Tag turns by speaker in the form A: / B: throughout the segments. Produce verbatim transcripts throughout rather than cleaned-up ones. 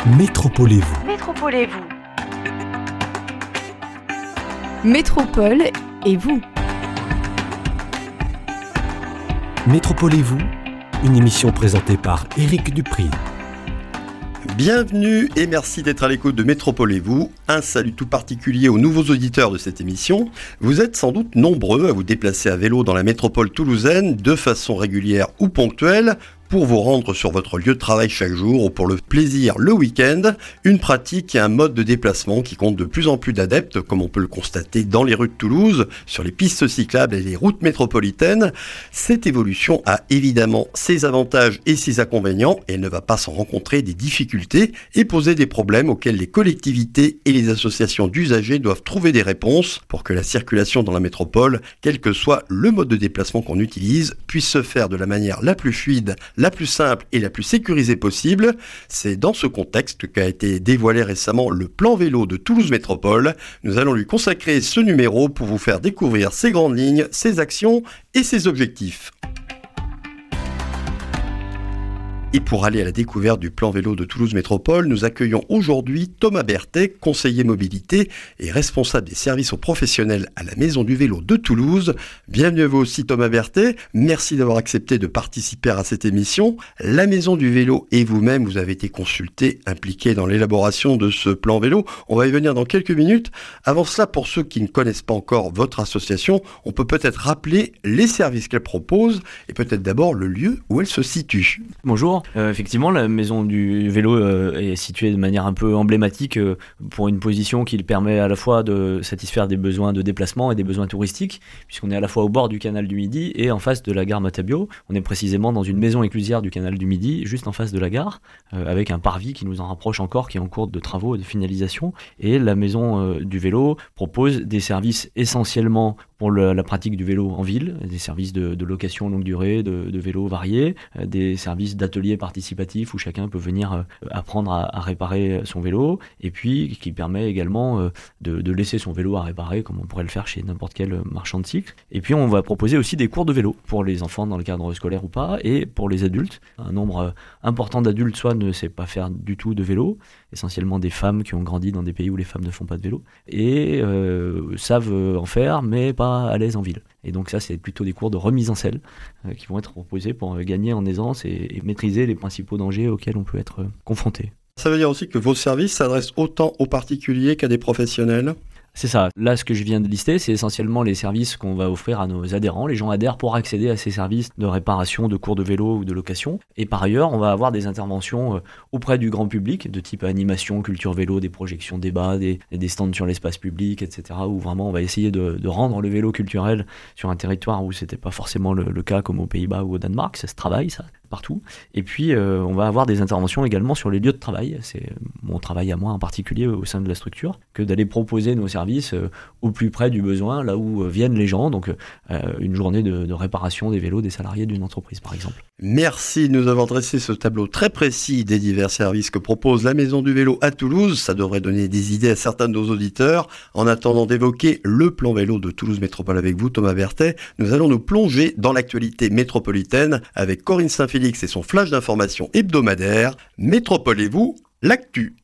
A: Métropolez-vous.
B: Métropolez-vous.
C: Métropole et vous.
A: Métropolez-vous, une émission présentée par Éric Dupri.
D: Bienvenue et merci d'être à l'écoute de Métropolez-vous. Un salut tout particulier aux nouveaux auditeurs de cette émission. Vous êtes sans doute nombreux à vous déplacer à vélo dans la métropole toulousaine de façon régulière ou ponctuelle, pour vous rendre sur votre lieu de travail chaque jour ou pour le plaisir le week-end, une pratique et un mode de déplacement qui compte de plus en plus d'adeptes, comme on peut le constater dans les rues de Toulouse, sur les pistes cyclables et les routes métropolitaines. Cette évolution a évidemment ses avantages et ses inconvénients, et elle ne va pas sans rencontrer des difficultés et poser des problèmes auxquels les collectivités et les associations d'usagers doivent trouver des réponses pour que la circulation dans la métropole, quel que soit le mode de déplacement qu'on utilise, puisse se faire de la manière la plus fluide, la plus simple et la plus sécurisée possible. C'est dans ce contexte qu'a été dévoilé récemment le plan vélo de Toulouse Métropole. Nous allons lui consacrer ce numéro pour vous faire découvrir ses grandes lignes, ses actions et ses objectifs. Et pour aller à la découverte du plan vélo de Toulouse Métropole, nous accueillons aujourd'hui Thomas Berthet, conseiller mobilité et responsable des services aux professionnels à la Maison du Vélo de Toulouse. Bienvenue à vous aussi Thomas Berthet, merci d'avoir accepté de participer à cette émission. La Maison du Vélo et vous-même, vous avez été consultés, impliqués dans l'élaboration de ce plan vélo. On va y venir dans quelques minutes. Avant cela, pour ceux qui ne connaissent pas encore votre association, on peut peut-être rappeler les services qu'elle propose et peut-être d'abord le lieu où elle se situe.
E: Bonjour. Euh, effectivement, la Maison du Vélo euh, est située de manière un peu emblématique euh, pour une position qui permet à la fois de satisfaire des besoins de déplacement et des besoins touristiques, puisqu'on est à la fois au bord du canal du Midi et en face de la gare Matabio. On est précisément dans une maison éclusière du canal du Midi, juste en face de la gare, euh, avec un parvis qui nous en rapproche encore, qui est en cours de travaux et de finalisation. Et la Maison euh, du Vélo propose des services essentiellement pour le, la pratique du vélo en ville, des services de, de location longue durée, de, de vélos variés, euh, des services d'ateliers participatifs où chacun peut venir euh, apprendre à, à réparer son vélo, et puis qui permet également euh, de, de laisser son vélo à réparer comme on pourrait le faire chez n'importe quel marchand de cycle. Et puis on va proposer aussi des cours de vélo pour les enfants dans le cadre scolaire ou pas, et pour les adultes. Un nombre euh, important d'adultes soit ne sait pas faire du tout de vélo, essentiellement des femmes qui ont grandi dans des pays où les femmes ne font pas de vélo, et euh, savent en faire mais pas à l'aise en ville. Et donc ça, c'est plutôt des cours de remise en selle euh, qui vont être proposés pour euh, gagner en aisance et, et maîtriser les principaux dangers auxquels on peut être euh, confronté.
D: Ça veut dire aussi que vos services s'adressent autant aux particuliers qu'à des professionnels ?
E: C'est ça. Là, ce que je viens de lister, c'est essentiellement les services qu'on va offrir à nos adhérents. Les gens adhèrent pour accéder à ces services de réparation, de cours de vélo ou de location. Et par ailleurs, on va avoir des interventions auprès du grand public, de type animation, culture vélo, des projections débats, des, des stands sur l'espace public, et cetera, où vraiment on va essayer de, de rendre le vélo culturel sur un territoire où c'était pas forcément le, le cas, comme aux Pays-Bas ou au Danemark. Ça se travaille, ça, partout. Et puis, euh, on va avoir des interventions également sur les lieux de travail. C'est mon travail à moi en particulier au sein de la structure, que d'aller proposer nos services Euh, au plus près du besoin, là où euh, viennent les gens, donc euh, une journée de, de réparation des vélos des salariés d'une entreprise par exemple.
D: Merci de nous avoir dressé ce tableau très précis des divers services que propose la Maison du Vélo à Toulouse. Ça devrait donner des idées à certains de nos auditeurs. En attendant d'évoquer le plan vélo de Toulouse Métropole avec vous, Thomas Berthet, nous allons nous plonger dans l'actualité métropolitaine avec Corinne Saint-Félix et son flash d'information hebdomadaire. Métropolez-vous, l'actu.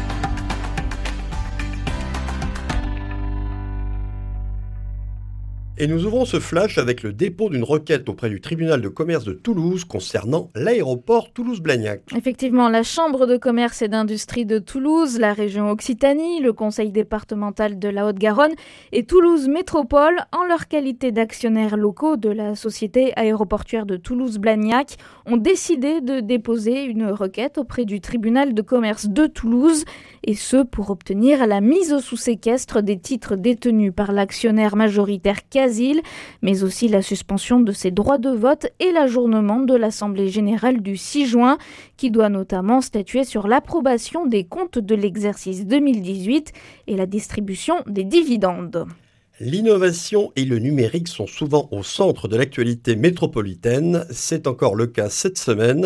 D: Et nous ouvrons ce flash avec le dépôt d'une requête auprès du tribunal de commerce de Toulouse concernant l'aéroport Toulouse-Blagnac.
F: Effectivement, la Chambre de commerce et d'industrie de Toulouse, la région Occitanie, le conseil départemental de la Haute-Garonne et Toulouse Métropole, en leur qualité d'actionnaires locaux de la société aéroportuaire de Toulouse-Blagnac, ont décidé de déposer une requête auprès du tribunal de commerce de Toulouse, et ce pour obtenir la mise sous séquestre des titres détenus par l'actionnaire majoritaire Casil, mais aussi la suspension de ses droits de vote et l'ajournement de l'Assemblée générale du six juin, qui doit notamment statuer sur l'approbation des comptes de l'exercice deux mille dix-huit et la distribution des dividendes.
D: L'innovation et le numérique sont souvent au centre de l'actualité métropolitaine. C'est encore le cas cette semaine.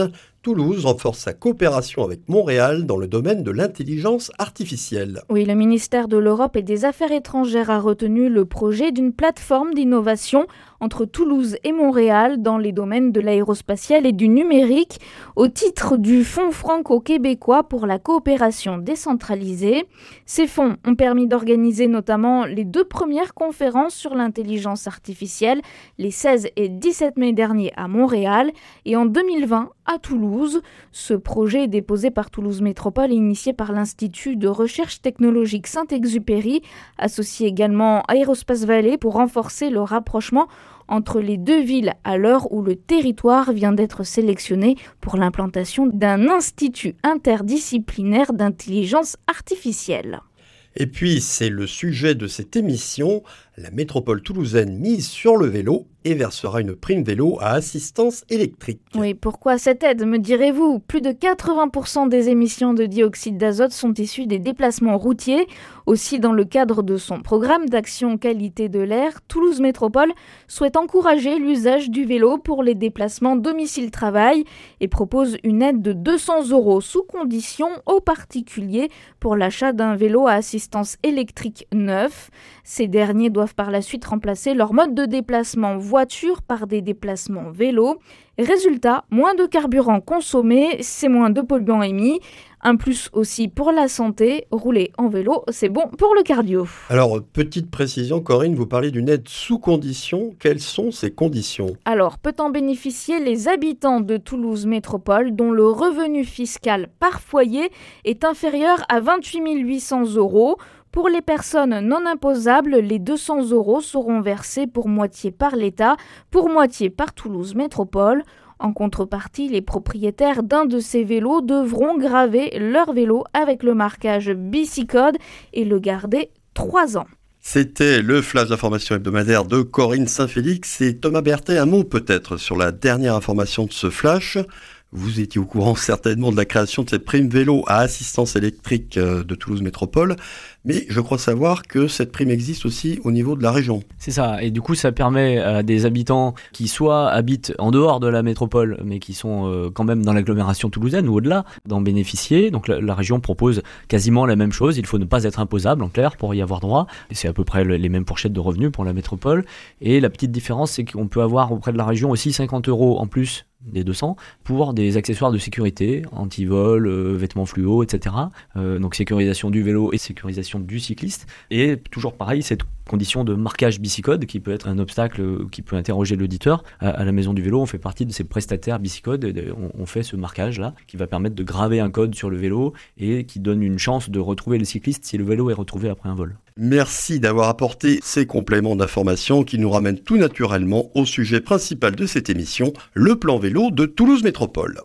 D: Toulouse renforce sa coopération avec Montréal dans le domaine de l'intelligence artificielle.
F: Oui, le ministère de l'Europe et des Affaires étrangères a retenu le projet d'une plateforme d'innovation entre Toulouse et Montréal dans les domaines de l'aérospatial et du numérique au titre du Fonds franco-québécois pour la coopération décentralisée. Ces fonds ont permis d'organiser notamment les deux premières conférences sur l'intelligence artificielle les seize et dix-sept mai dernier à Montréal et en deux mille vingt à Toulouse. Ce projet déposé par Toulouse Métropole et initié par l'Institut de recherche technologique Saint-Exupéry, associé également à Aerospace Valley pour renforcer le rapprochement entre les deux villes à l'heure où le territoire vient d'être sélectionné pour l'implantation d'un institut interdisciplinaire d'intelligence artificielle.
D: Et puis, c'est le sujet de cette émission. La métropole toulousaine mise sur le vélo et versera une prime vélo à assistance électrique.
F: Oui, pourquoi cette aide, me direz-vous ? Plus de quatre-vingts pour cent des émissions de dioxyde d'azote sont issues des déplacements routiers. Aussi, dans le cadre de son programme d'action qualité de l'air, Toulouse Métropole souhaite encourager l'usage du vélo pour les déplacements domicile-travail et propose une aide de deux cents euros sous condition aux particuliers pour l'achat d'un vélo à assistance électrique neuf. Ces derniers doivent par la suite remplacer leur mode de déplacement voiture par des déplacements vélo. Résultat, moins de carburant consommé, c'est moins de polluants émis. Un plus aussi pour la santé, rouler en vélo, c'est bon pour le cardio.
D: Alors, petite précision, Corinne, vous parlez d'une aide sous condition. Quelles sont ces conditions ?
F: Alors, peut en bénéficier les habitants de Toulouse Métropole dont le revenu fiscal par foyer est inférieur à vingt-huit mille huit cents euros. Pour les personnes non imposables, les deux cents euros seront versés pour moitié par l'État, pour moitié par Toulouse Métropole. En contrepartie, les propriétaires d'un de ces vélos devront graver leur vélo avec le marquage Bicicode et le garder trois ans.
D: C'était le flash d'information hebdomadaire de Corinne Saint-Félix et Thomas Berthet. Un mot peut-être sur la dernière information de ce flash. Vous étiez au courant certainement de la création de cette prime vélo à assistance électrique de Toulouse Métropole, mais je crois savoir que cette prime existe aussi au niveau de la région.
E: C'est ça, et du coup ça permet à des habitants qui soit habitent en dehors de la métropole, mais qui sont euh, quand même dans l'agglomération toulousaine ou au-delà, d'en bénéficier. Donc la, la région propose quasiment la même chose, il faut ne pas être imposable en clair pour y avoir droit. C'est à peu près le, les mêmes fourchettes de revenus pour la métropole, et la petite différence c'est qu'on peut avoir auprès de la région aussi cinquante euros en plus des deux cents pour des accessoires de sécurité, anti-vol, euh, vêtements fluo, et cetera. Euh, donc sécurisation du vélo et sécurisation du cycliste. Et toujours pareil, cette condition de marquage Bicicode qui peut être un obstacle euh, qui peut interroger l'auditeur. À, à la Maison du Vélo, on fait partie de ces prestataires Bicicode. Et on, on fait ce marquage-là qui va permettre de graver un code sur le vélo et qui donne une chance de retrouver le cycliste si le vélo est retrouvé après un vol.
D: Merci d'avoir apporté ces compléments d'information qui nous ramènent tout naturellement au sujet principal de cette émission, le plan vélo de Toulouse Métropole.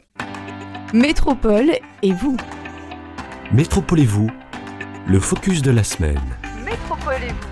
C: Métropole et vous.
A: Métropole et vous, le focus de la semaine.
C: Métropole et vous.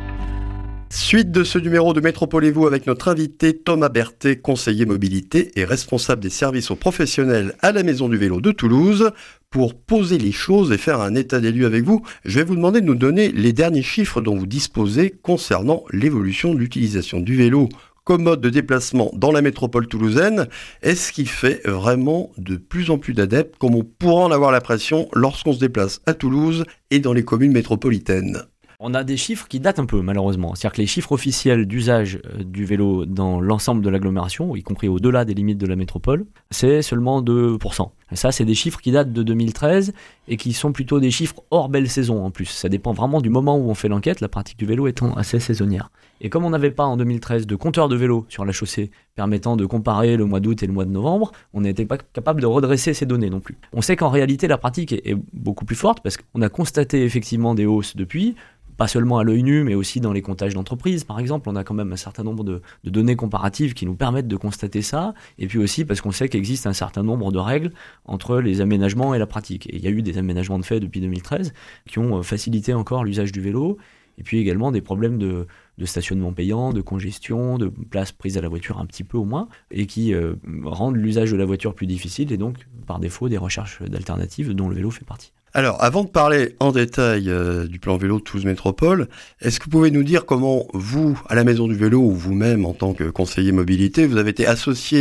D: Suite de ce numéro de Métropole et vous avec notre invité Thomas Berthet, conseiller mobilité et responsable des services aux professionnels à la Maison du Vélo de Toulouse. Pour poser les choses et faire un état des lieux avec vous, je vais vous demander de nous donner les derniers chiffres dont vous disposez concernant l'évolution de l'utilisation du vélo comme mode de déplacement dans la métropole toulousaine. Est-ce qu'il fait vraiment de plus en plus d'adeptes, comme on pourra en avoir l'impression lorsqu'on se déplace à Toulouse et dans les communes métropolitaines ?
E: On a des chiffres qui datent un peu, malheureusement. C'est-à-dire que les chiffres officiels d'usage du vélo dans l'ensemble de l'agglomération, y compris au-delà des limites de la métropole, c'est seulement deux pour cent. Et ça, c'est des chiffres qui datent de deux mille treize et qui sont plutôt des chiffres hors belle saison en plus. Ça dépend vraiment du moment où on fait l'enquête, la pratique du vélo étant assez saisonnière. Et comme on n'avait pas en deux mille treize de compteur de vélo sur la chaussée permettant de comparer le mois d'août et le mois de novembre, on n'était pas capable de redresser ces données non plus. On sait qu'en réalité, la pratique est, est beaucoup plus forte parce qu'on a constaté effectivement des hausses depuis, pas seulement à l'œil nu, mais aussi dans les comptages d'entreprise, par exemple. On a quand même un certain nombre de, de données comparatives qui nous permettent de constater ça. Et puis aussi parce qu'on sait qu'il existe un certain nombre de règles entre les aménagements et la pratique. Et il y a eu des aménagements de fait depuis deux mille treize qui ont facilité encore l'usage du vélo. Et puis également des problèmes de, de stationnement payant, de congestion, de place prise à la voiture un petit peu au moins, et qui euh, rendent l'usage de la voiture plus difficile et donc, par défaut, des recherches d'alternatives dont le vélo fait partie.
D: Alors, avant de parler en détail euh, du plan vélo de Toulouse Métropole, est-ce que vous pouvez nous dire comment vous, à la Maison du Vélo, ou vous-même en tant que conseiller mobilité, vous avez été associé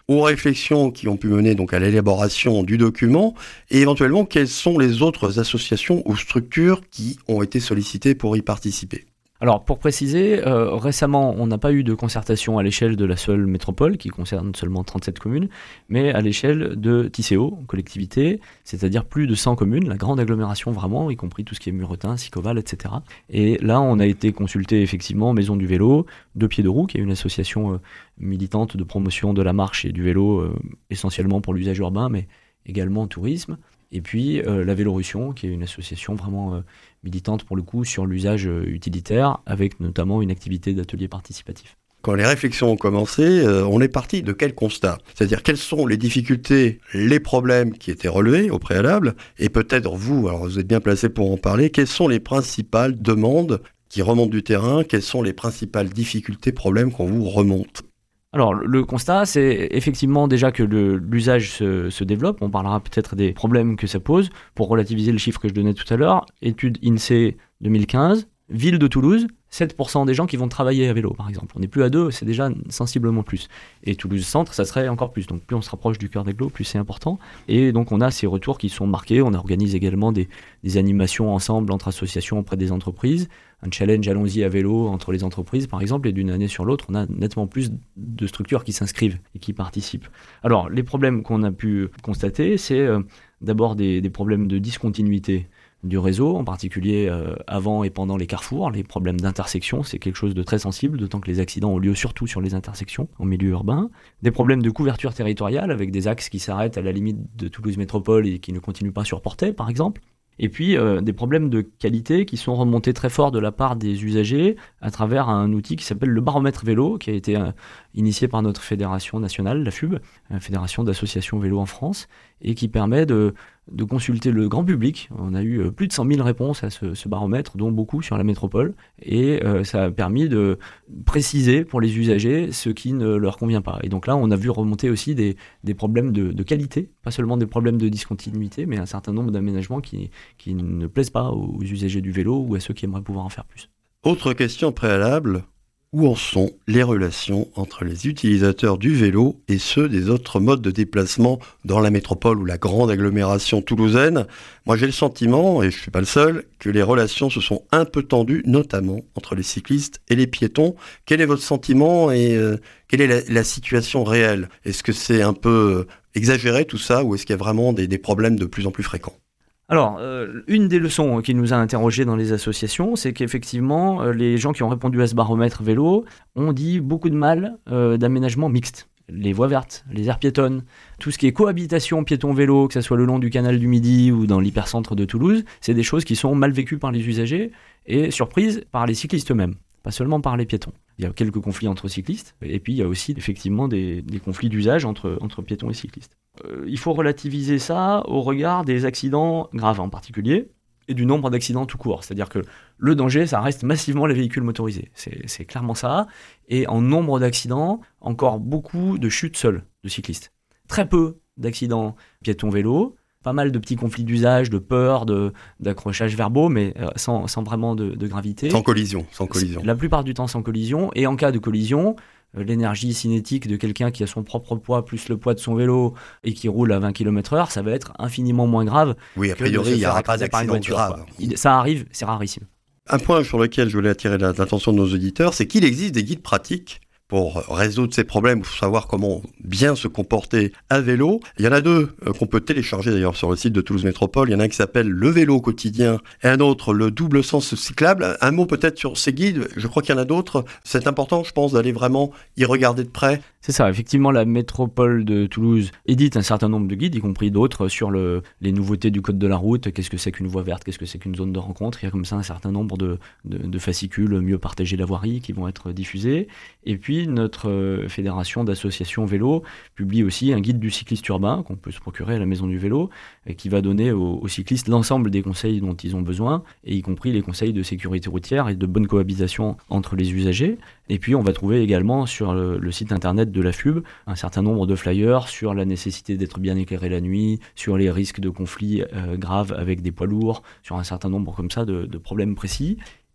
D: aux réflexions qui ont pu mener donc à l'élaboration du document et éventuellement quelles sont les autres associations ou structures qui ont été sollicitées pour y participer.
E: Alors, pour préciser, euh, récemment, on n'a pas eu de concertation à l'échelle de la seule métropole, qui concerne seulement trente-sept communes, mais à l'échelle de T C O, collectivité, c'est-à-dire plus de cent communes, la grande agglomération vraiment, y compris tout ce qui est Muretin, Sicoval, et cetera. Et là, on a été consulté effectivement Maison du vélo, Deux Pieds de Roue, qui est une association euh, militante de promotion de la marche et du vélo, euh, essentiellement pour l'usage urbain, mais également au tourisme. Et puis euh, la Vélorussion, qui est une association vraiment euh, militante pour le coup sur l'usage euh, utilitaire, avec notamment une activité d'atelier participatif.
D: Quand les réflexions ont commencé, euh, on est parti de quel constat ? C'est-à-dire quelles sont les difficultés, les problèmes qui étaient relevés au préalable, et peut-être vous, alors vous êtes bien placé pour en parler, quelles sont les principales demandes qui remontent du terrain, quelles sont les principales difficultés, problèmes qu'on vous remonte ?
E: Alors, le constat, c'est effectivement déjà que le, l'usage se, se développe. On parlera peut-être des problèmes que ça pose. Pour relativiser le chiffre que je donnais tout à l'heure, étude INSEE deux mille quinze, ville de Toulouse, sept pour cent des gens qui vont travailler à vélo, par exemple. On n'est plus à deux, c'est déjà sensiblement plus. Et Toulouse-Centre, ça serait encore plus. Donc, plus on se rapproche du cœur d'agglo, plus c'est important. Et donc, on a ces retours qui sont marqués. On organise également des, des animations ensemble entre associations auprès des entreprises. Un challenge allons-y à vélo entre les entreprises, par exemple, et d'une année sur l'autre, on a nettement plus de structures qui s'inscrivent et qui participent. Alors, les problèmes qu'on a pu constater, c'est euh, d'abord des, des problèmes de discontinuité du réseau, en particulier euh, avant et pendant les carrefours. Les problèmes d'intersection, c'est quelque chose de très sensible, d'autant que les accidents ont lieu surtout sur les intersections en milieu urbain. Des problèmes de couverture territoriale, avec des axes qui s'arrêtent à la limite de Toulouse Métropole et qui ne continuent pas sur Portet, par exemple. Et puis euh, des problèmes de qualité qui sont remontés très fort de la part des usagers à travers un outil qui s'appelle le baromètre vélo, qui a été euh, initié par notre fédération nationale, la F U B, la Fédération d'associations vélo en France, et qui permet de, de consulter le grand public. On a eu euh, plus de cent mille réponses à ce, ce baromètre, dont beaucoup sur la métropole, et euh, ça a permis de préciser pour les usagers ce qui ne leur convient pas. Et donc là, on a vu remonter aussi des, des problèmes de, de qualité, pas seulement des problèmes de discontinuité, mais un certain nombre d'aménagements qui qui ne plaisent pas aux usagers du vélo ou à ceux qui aimeraient pouvoir en faire plus.
D: Autre question préalable, où en sont les relations entre les utilisateurs du vélo et ceux des autres modes de déplacement dans la métropole ou la grande agglomération toulousaine ? Moi j'ai le sentiment, et je ne suis pas le seul, que les relations se sont un peu tendues, notamment entre les cyclistes et les piétons. Quel est votre sentiment et euh, quelle est la, la situation réelle ? Est-ce que c'est un peu exagéré tout ça ou est-ce qu'il y a vraiment des, des problèmes de plus en plus fréquents ?
E: Alors, euh, une des leçons qui nous a interrogés dans les associations, c'est qu'effectivement, euh, les gens qui ont répondu à ce baromètre vélo ont dit beaucoup de mal euh, d'aménagement mixte. Les voies vertes, les aires piétonnes, tout ce qui est cohabitation piéton-vélo, que ce soit le long du canal du Midi ou dans l'hypercentre de Toulouse, c'est des choses qui sont mal vécues par les usagers et surprises par les cyclistes eux-mêmes, pas seulement par les piétons. Il y a quelques conflits entre cyclistes, et puis il y a aussi effectivement des, des conflits d'usage entre, entre piétons et cyclistes. Euh, il faut relativiser ça au regard des accidents graves en particulier, et du nombre d'accidents tout court. C'est-à-dire que le danger, ça reste massivement les véhicules motorisés. C'est, c'est clairement ça. Et en nombre d'accidents, encore beaucoup de chutes seules de cyclistes. Très peu d'accidents piétons-vélos, pas mal de petits conflits d'usage, de peur, de, d'accrochages verbaux, mais euh, sans, sans vraiment de, de gravité.
D: Sans collision, sans collision.
E: La plupart du temps sans collision. Et en cas de collision, euh, l'énergie cinétique de quelqu'un qui a son propre poids plus le poids de son vélo et qui roule à vingt kilomètres heure, ça va être infiniment moins grave.
D: Oui, a priori, il n'y aura pas d'accident grave.
E: Il, ça arrive, c'est rarissime.
D: Un point sur lequel je voulais attirer l'attention de nos auditeurs, c'est qu'il existe des guides pratiques pour résoudre ces problèmes, pour savoir comment bien se comporter à vélo. Il y en a deux euh, qu'on peut télécharger d'ailleurs sur le site de Toulouse Métropole. Il y en a un qui s'appelle Le vélo quotidien et un autre, Le double sens cyclable. Un mot peut-être sur ces guides, je crois qu'il y en a d'autres. C'est important, je pense, d'aller vraiment y regarder de près.
E: C'est ça, effectivement, la métropole de Toulouse édite un certain nombre de guides, y compris d'autres, sur le, les nouveautés du code de la route, qu'est-ce que c'est qu'une voie verte, qu'est-ce que c'est qu'une zone de rencontre. Il y a comme ça un certain nombre de, de, de fascicules, mieux partager la voirie, qui vont être diffusés. Et puis, notre fédération d'associations vélo publie aussi un guide du cycliste urbain, qu'on peut se procurer à la Maison du vélo, et qui va donner aux, aux cyclistes l'ensemble des conseils dont ils ont besoin, et y compris les conseils de sécurité routière et de bonne cohabitation entre les usagers. Et puis, on va trouver également sur le, le site internet de la F U B un certain nombre de flyers sur la nécessité d'être bien éclairé la nuit, sur les risques de conflits euh, graves avec des poids lourds, sur un certain nombre comme ça de, de problèmes précis.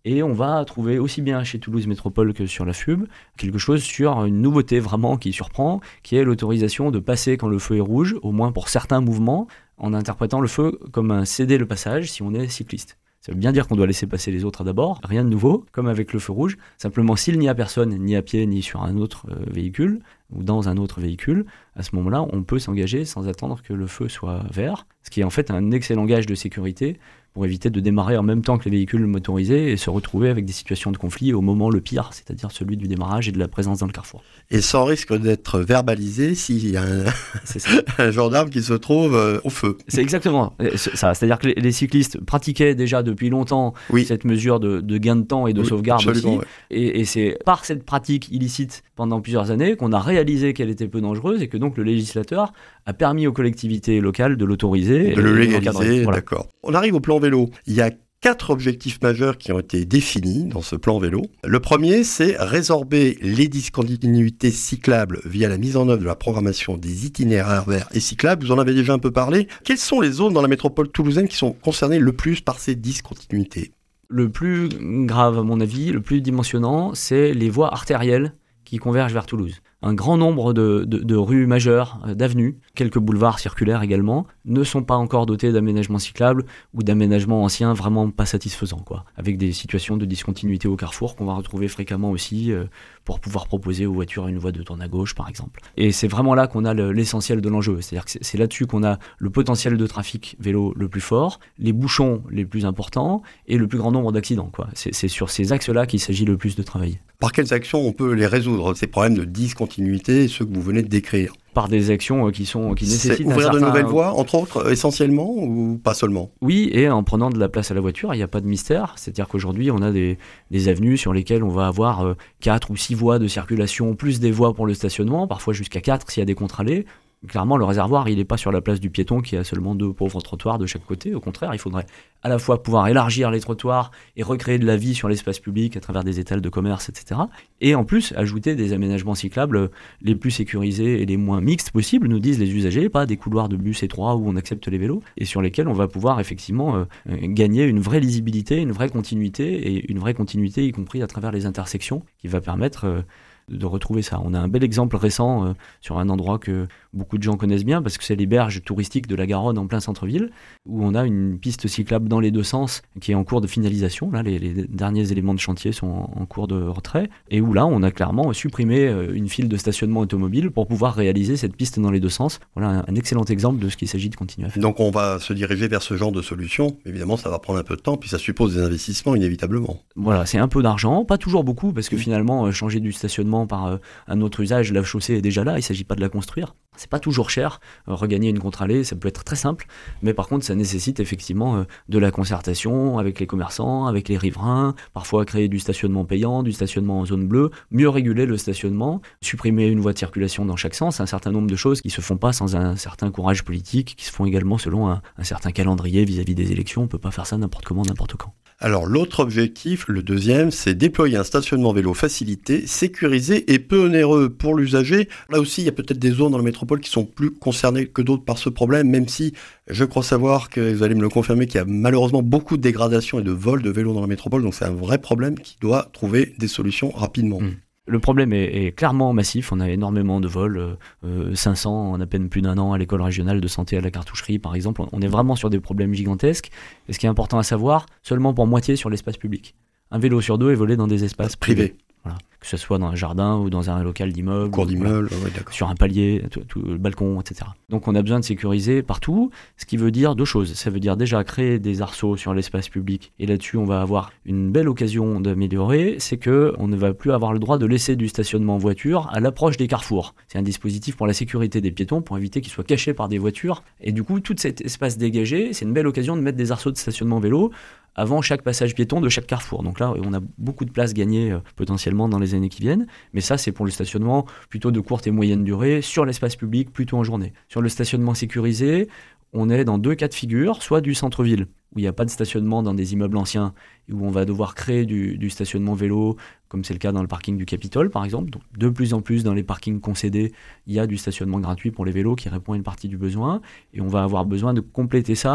E: Et on va trouver aussi bien chez Toulouse Métropole que sur la F U B quelque chose sur une nouveauté vraiment qui surprend, qui est l'autorisation de passer quand le feu est rouge, au moins pour certains mouvements, en interprétant le feu comme un céder le passage si on est cycliste. Ça veut bien dire qu'on doit laisser passer les autres d'abord, rien de nouveau, comme avec le feu rouge. Simplement, s'il n'y a personne, ni à pied, ni sur un autre euh, véhicule, ou dans un autre véhicule, à ce moment-là, on peut s'engager sans attendre que le feu soit vert, ce qui est en fait un excellent gage de sécurité pour éviter de démarrer en même temps que les véhicules motorisés et se retrouver avec des situations de conflit au moment le pire, c'est-à-dire celui du démarrage et de la présence dans le carrefour.
D: Et sans risque d'être verbalisé s'il y a un,
E: c'est ça.
D: un gendarme qui se trouve euh, au feu.
E: C'est exactement ça. C'est-à-dire que les, les cyclistes pratiquaient déjà depuis longtemps oui. cette mesure de, de gain de temps et de oui, sauvegarde aussi. Ouais. Et, et c'est par cette pratique illicite pendant plusieurs années qu'on a réalisé qu'elle était peu dangereuse et que donc le législateur a permis aux collectivités locales de l'autoriser.
D: De le légaliser, voilà. D'accord. On arrive au plan vélo. Il y a quatre objectifs majeurs qui ont été définis dans ce plan vélo. Le premier, c'est résorber les discontinuités cyclables via la mise en œuvre de la programmation des itinéraires verts et cyclables. Vous en avez déjà un peu parlé. Quelles sont les zones dans la métropole toulousaine qui sont concernées le plus par ces discontinuités ?
E: Le plus grave, à mon avis, le plus dimensionnant, c'est les voies artérielles qui convergent vers Toulouse. Un grand nombre de, de, de rues majeures, d'avenues, quelques boulevards circulaires également, ne sont pas encore dotés d'aménagements cyclables ou d'aménagements anciens vraiment pas satisfaisants, quoi, avec des situations de discontinuité au carrefour qu'on va retrouver fréquemment aussi euh, pour pouvoir proposer aux voitures une voie de tourne à gauche, par exemple. Et c'est vraiment là qu'on a le, l'essentiel de l'enjeu, c'est-à-dire que c'est, c'est là-dessus qu'on a le potentiel de trafic vélo le plus fort, les bouchons les plus importants et le plus grand nombre d'accidents, quoi. C'est, c'est sur ces axes-là qu'il s'agit le plus de travailler.
D: Par quelles actions on peut les résoudre, ces problèmes de discontinuité, ceux que vous venez de décrire ?
E: Par des actions qui sont qui nécessitent
D: c'est ouvrir
E: un certain...
D: de nouvelles voies, entre autres, essentiellement, ou pas seulement ?
E: Oui, et en prenant de la place à la voiture, il n'y a pas de mystère. C'est-à-dire qu'aujourd'hui, on a des, des avenues sur lesquelles on va avoir euh, quatre ou six voies de circulation, plus des voies pour le stationnement, parfois jusqu'à quatre s'il y a des contre-allées. Clairement, le réservoir, il n'est pas sur la place du piéton qui a seulement deux pauvres trottoirs de chaque côté. Au contraire, il faudrait à la fois pouvoir élargir les trottoirs et recréer de la vie sur l'espace public à travers des étals de commerce, et cetera. Et en plus, ajouter des aménagements cyclables les plus sécurisés et les moins mixtes possibles, nous disent les usagers, pas des couloirs de bus étroits où on accepte les vélos, et sur lesquels on va pouvoir effectivement euh, gagner une vraie lisibilité, une vraie continuité, et une vraie continuité y compris à travers les intersections, qui va permettre... Euh, de retrouver ça. On a un bel exemple récent euh, sur un endroit que beaucoup de gens connaissent bien parce que c'est les berges touristiques de la Garonne en plein centre-ville où on a une piste cyclable dans les deux sens qui est en cours de finalisation. Là, les, les derniers éléments de chantier sont en, en cours de retrait et où là, on a clairement supprimé euh, une file de stationnement automobile pour pouvoir réaliser cette piste dans les deux sens. Voilà un, un excellent exemple de ce qu'il s'agit de continuer à faire.
D: Donc on va se diriger vers ce genre de solution. Évidemment, ça va prendre un peu de temps puis ça suppose des investissements inévitablement.
E: Voilà, c'est un peu d'argent, pas toujours beaucoup parce que finalement, euh, changer du stationnement par euh, un autre usage, la chaussée est déjà là, il ne s'agit pas de la construire. C'est pas toujours cher, euh, regagner une contre-allée, ça peut être très simple, mais par contre ça nécessite effectivement euh, de la concertation avec les commerçants, avec les riverains, parfois créer du stationnement payant, du stationnement en zone bleue, mieux réguler le stationnement, supprimer une voie de circulation dans chaque sens, un certain nombre de choses qui se font pas sans un certain courage politique, qui se font également selon un, un certain calendrier vis-à-vis des élections, on peut pas faire ça n'importe comment, n'importe quand.
D: Alors l'autre objectif, le deuxième, c'est déployer un stationnement vélo facilité, sécurisé et peu onéreux pour l'usager. Là aussi, il y a peut-être des zones dans la métropole qui sont plus concernées que d'autres par ce problème, même si je crois savoir que vous allez me le confirmer qu'il y a malheureusement beaucoup de dégradation et de vol de vélos dans la métropole, donc c'est un vrai problème qui doit trouver des solutions rapidement. Mmh.
E: Le problème est, est clairement massif, on a énormément de vols, euh, cinq cents en à peine plus d'un an à l'école régionale de santé à la cartoucherie par exemple, on est vraiment sur des problèmes gigantesques, et ce qui est important à savoir, seulement pour moitié sur l'espace public. Un vélo sur deux est volé dans des espaces privés. privés. Voilà. Que ce soit dans un jardin ou dans un local d'immeuble,
D: cours d'immeuble,
E: voilà,
D: ouais, d'accord.
E: Sur un palier, tout, tout, le balcon, et cetera. Donc on a besoin de sécuriser partout, ce qui veut dire deux choses. Ça veut dire déjà créer des arceaux sur l'espace public, et là-dessus on va avoir une belle occasion d'améliorer, c'est qu'on ne va plus avoir le droit de laisser du stationnement en voiture à l'approche des carrefours. C'est un dispositif pour la sécurité des piétons, pour éviter qu'ils soient cachés par des voitures, et du coup tout cet espace dégagé, c'est une belle occasion de mettre des arceaux de stationnement vélo avant chaque passage piéton de chaque carrefour. Donc là, on a beaucoup de place gagnée euh, potentiellement dans les années qui viennent, mais ça, c'est pour le stationnement plutôt de courte et moyenne durée, sur l'espace public, plutôt en journée. Sur le stationnement sécurisé, on est dans deux cas de figure, soit du centre-ville, où il n'y a pas de stationnement dans des immeubles anciens, et où on va devoir créer du, du stationnement vélo, comme c'est le cas dans le parking du Capitole, par exemple. Donc, de plus en plus, dans les parkings concédés, il y a du stationnement gratuit pour les vélos qui répond à une partie du besoin, et on va avoir besoin de compléter ça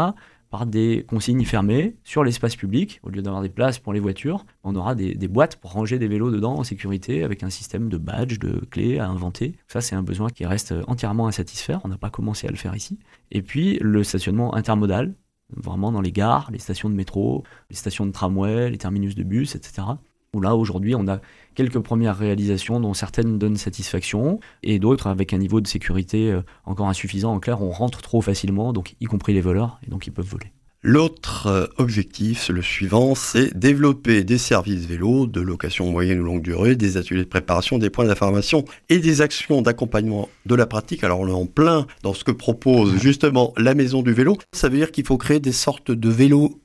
E: par des consignes fermées sur l'espace public. Au lieu d'avoir des places pour les voitures, on aura des, des boîtes pour ranger des vélos dedans en sécurité avec un système de badge, de clés à inventer. Ça, c'est un besoin qui reste entièrement à satisfaire. On n'a pas commencé à le faire ici. Et puis, le stationnement intermodal, vraiment dans les gares, les stations de métro, les stations de tramway, les terminus de bus, et cetera. Où là, aujourd'hui, on a quelques premières réalisations dont certaines donnent satisfaction et d'autres avec un niveau de sécurité encore insuffisant. En clair, on rentre trop facilement, donc y compris les voleurs, et donc ils peuvent voler.
D: L'autre objectif, le suivant, c'est développer des services vélos de location moyenne ou longue durée, des ateliers de préparation, des points d'information et des actions d'accompagnement de la pratique. Alors on est en plein dans ce que propose justement la Maison du Vélo. Ça veut dire qu'il faut créer des sortes de vélos-écoles ?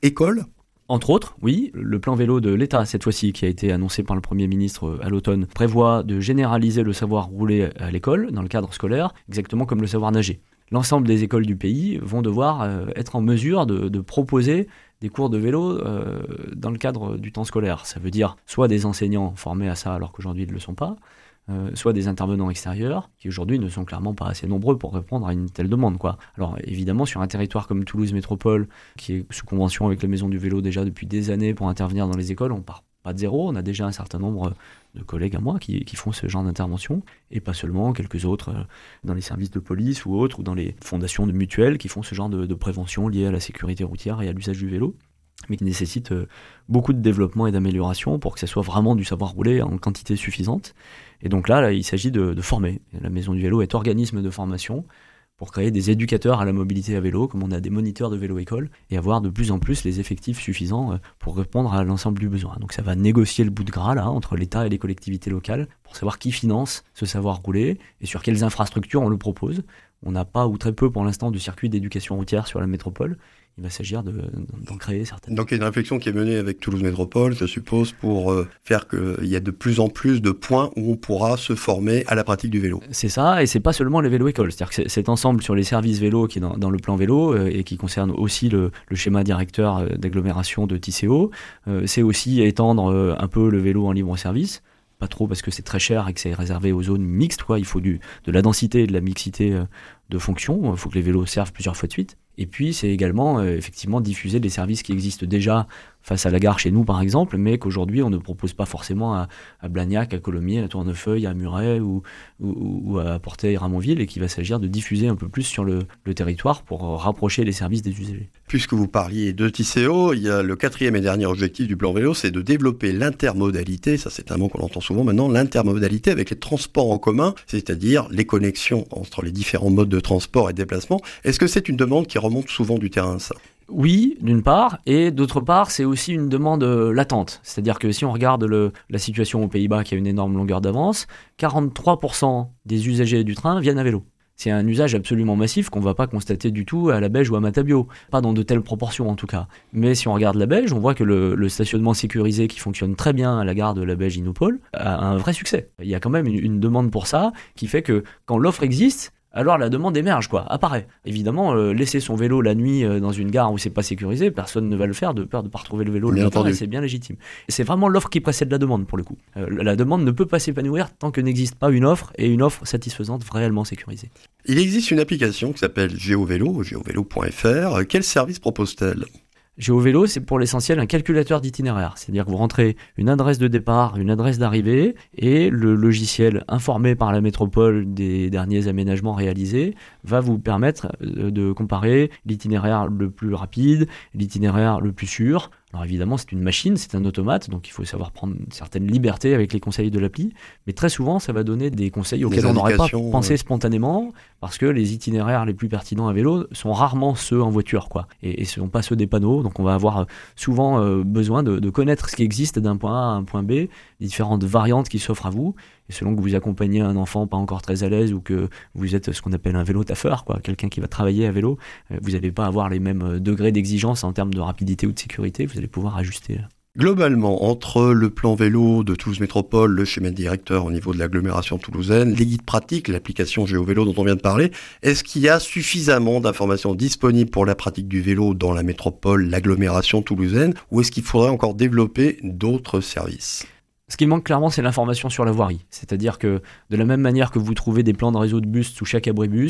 E: Entre autres, oui, le plan vélo de l'État, cette fois-ci, qui a été annoncé par le Premier ministre à l'automne, prévoit de généraliser le savoir rouler à l'école, dans le cadre scolaire, exactement comme le savoir nager. L'ensemble des écoles du pays vont devoir euh, être en mesure de, de proposer des cours de vélo euh, dans le cadre du temps scolaire. Ça veut dire soit des enseignants formés à ça alors qu'aujourd'hui ils ne le sont pas, Euh, soit des intervenants extérieurs qui aujourd'hui ne sont clairement pas assez nombreux pour répondre à une telle demande, quoi. Alors évidemment sur un territoire comme Toulouse Métropole qui est sous convention avec la Maison du Vélo déjà depuis des années pour intervenir dans les écoles, on part pas de zéro, on a déjà un certain nombre de collègues à moi qui, qui font ce genre d'intervention et pas seulement, quelques autres euh, dans les services de police ou autres ou dans les fondations de mutuelles qui font ce genre de, de prévention liée à la sécurité routière et à l'usage du vélo, mais qui nécessite euh, beaucoup de développement et d'amélioration pour que ça soit vraiment du savoir rouler en quantité suffisante. Et donc là, là il s'agit de, de former. La Maison du Vélo est organisme de formation pour créer des éducateurs à la mobilité à vélo, comme on a des moniteurs de vélo-école, et avoir de plus en plus les effectifs suffisants pour répondre à l'ensemble du besoin. Donc ça va négocier le bout de gras là, entre l'État et les collectivités locales pour savoir qui finance ce savoir rouler et sur quelles infrastructures on le propose. On n'a pas ou très peu pour l'instant de circuit d'éducation routière sur la métropole. Il va s'agir de, d'en créer certaines.
D: Donc il y a une réflexion qui est menée avec Toulouse Métropole, je suppose, pour euh, faire qu'il y a de plus en plus de points où on pourra se former à la pratique du vélo.
E: C'est ça, et c'est pas seulement les vélo-écoles. C'est-à-dire que c'est, cet ensemble sur les services vélo qui est dans, dans le plan vélo euh, et qui concerne aussi le, le schéma directeur euh, d'agglomération de Tisséo, euh, c'est aussi étendre euh, un peu le vélo en libre service. Pas trop parce que c'est très cher et que c'est réservé aux zones mixtes, quoi. Il faut du, de la densité et de la mixité euh, de fonctions. Il faut que les vélos servent plusieurs fois de suite. Et puis, c'est également euh, effectivement diffuser des services qui existent déjà face à la gare chez nous, par exemple, mais qu'aujourd'hui, on ne propose pas forcément à, à Blagnac, à Colomiers, à Tournefeuille, à Muret ou, ou, ou à Portet-Ramonville, et qu'il va s'agir de diffuser un peu plus sur le, le territoire pour rapprocher les services des usagers.
D: Puisque vous parliez de Tisséo, il y a le quatrième et dernier objectif du plan vélo, c'est de développer l'intermodalité, ça c'est un mot qu'on entend souvent maintenant, l'intermodalité avec les transports en commun, c'est-à-dire les connexions entre les différents modes de transport et de déplacement. Est-ce que c'est une demande qui remonte souvent du terrain, ça ?
E: Oui, d'une part, et d'autre part, c'est aussi une demande latente. C'est-à-dire que si on regarde le, la situation aux Pays-Bas qui a une énorme longueur d'avance, quarante-trois pour cent des usagers du train viennent à vélo. C'est un usage absolument massif qu'on ne va pas constater du tout à la Belge ou à Matabio. Pas dans de telles proportions en tout cas. Mais si on regarde la Belge, on voit que le, le stationnement sécurisé qui fonctionne très bien à la gare de la Belge Innopol a un vrai succès. Il y a quand même une, une demande pour ça qui fait que quand l'offre existe, alors la demande émerge, quoi, apparaît. Évidemment, euh, laisser son vélo la nuit euh, dans une gare où c'est pas sécurisé, personne ne va le faire de peur de pas retrouver le vélo le matin, et c'est bien légitime. Et c'est vraiment l'offre qui précède la demande, pour le coup. Euh, la demande ne peut pas s'épanouir tant que n'existe pas une offre, et une offre satisfaisante, réellement sécurisée.
D: Il existe une application qui s'appelle GeoVélo, geovélo point f r. Quel service propose-t-elle ?
E: GeoVélo, c'est pour l'essentiel un calculateur d'itinéraire. C'est-à-dire que vous rentrez une adresse de départ, une adresse d'arrivée, et le logiciel informé par la métropole des derniers aménagements réalisés va vous permettre de comparer l'itinéraire le plus rapide, l'itinéraire le plus sûr. Alors évidemment, c'est une machine, c'est un automate, donc il faut savoir prendre une certaine liberté avec les conseils de l'appli. Mais très souvent, ça va donner des conseils auxquels on n'aurait pas pensé ouais. spontanément, parce que les itinéraires les plus pertinents à vélo sont rarement ceux en voiture, quoi. Et, et ce ne sont pas ceux des panneaux, donc on va avoir souvent euh, besoin de, de connaître ce qui existe d'un point A à un point B, les différentes variantes qui s'offrent à vous. Et selon que vous accompagnez un enfant pas encore très à l'aise ou que vous êtes ce qu'on appelle un vélo taffeur, quoi, quelqu'un qui va travailler à vélo, vous n'allez pas avoir les mêmes degrés d'exigence en termes de rapidité ou de sécurité, vous allez pouvoir ajuster.
D: Globalement, entre le plan vélo de Toulouse Métropole, le schéma directeur au niveau de l'agglomération toulousaine, les guides pratiques, l'application GeoVélo dont on vient de parler, est-ce qu'il y a suffisamment d'informations disponibles pour la pratique du vélo dans la métropole, l'agglomération toulousaine, ou est-ce qu'il faudrait encore développer d'autres services ?
E: Ce qui manque clairement, c'est l'information sur la voirie. C'est-à-dire que de la même manière que vous trouvez des plans de réseau de bus sous chaque abribus,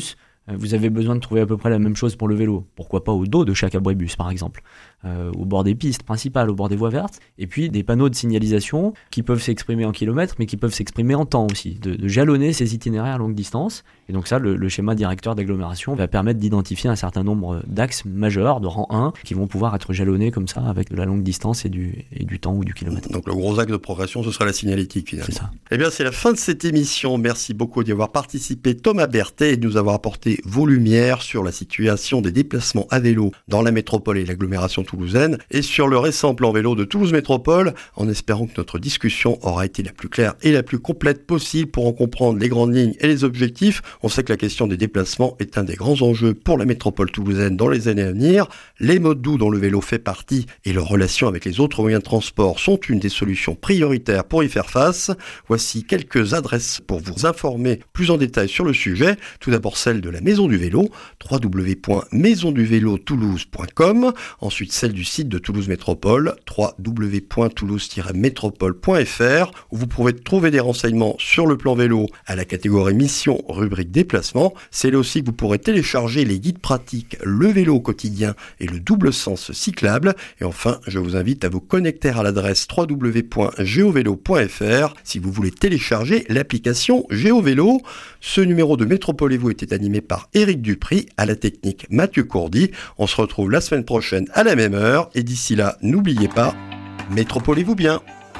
E: vous avez besoin de trouver à peu près la même chose pour le vélo. Pourquoi pas au dos de chaque abribus, par exemple, euh, au bord des pistes principales, au bord des voies vertes. Et puis des panneaux de signalisation qui peuvent s'exprimer en kilomètres, mais qui peuvent s'exprimer en temps aussi, de, de jalonner ces itinéraires à longue distance. Et donc ça, le, le schéma directeur d'agglomération va permettre d'identifier un certain nombre d'axes majeurs de rang un qui vont pouvoir être jalonnés comme ça avec de la longue distance et du, et du temps ou du kilomètre.
D: Donc le gros axe de progression, ce sera la signalétique finalement.
E: C'est ça.
D: Eh bien, c'est la fin de cette émission. Merci beaucoup d'y avoir participé, Thomas Berthet, et de nous avoir apporté vos lumières sur la situation des déplacements à vélo dans la métropole et l'agglomération toulousaine et sur le récent plan vélo de Toulouse Métropole, en espérant que notre discussion aura été la plus claire et la plus complète possible pour en comprendre les grandes lignes et les objectifs. On sait que la question des déplacements est un des grands enjeux pour la métropole toulousaine dans les années à venir. Les modes doux dont le vélo fait partie et leurs relations avec les autres moyens de transport sont une des solutions prioritaires pour y faire face. Voici quelques adresses pour vous informer plus en détail sur le sujet. Tout d'abord celle de la Maison du Vélo, w w w point maison du vélo toulouse point com. Ensuite celle du site de Toulouse Métropole, w w w point toulouse tiret métropole point f r, où vous pouvez trouver des renseignements sur le plan vélo à la catégorie mission, rubrique déplacement. C'est là aussi que vous pourrez télécharger les guides pratiques Le vélo au quotidien et le double sens cyclable. Et enfin, je vous invite à vous connecter à l'adresse w w w point geovélo point f r si vous voulez télécharger l'application GeoVélo. Ce numéro de Métropolez-vous était animé par Éric Dupri, à la technique Mathieu Courdy. On se retrouve la semaine prochaine à la même heure et d'ici là, n'oubliez pas, métropolez-vous bien.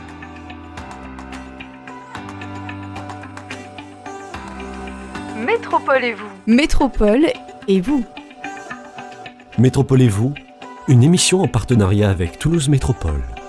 C: Métropolez-vous.
F: Métropole et vous.
A: Métropolez-vous, une émission en partenariat avec Toulouse Métropole.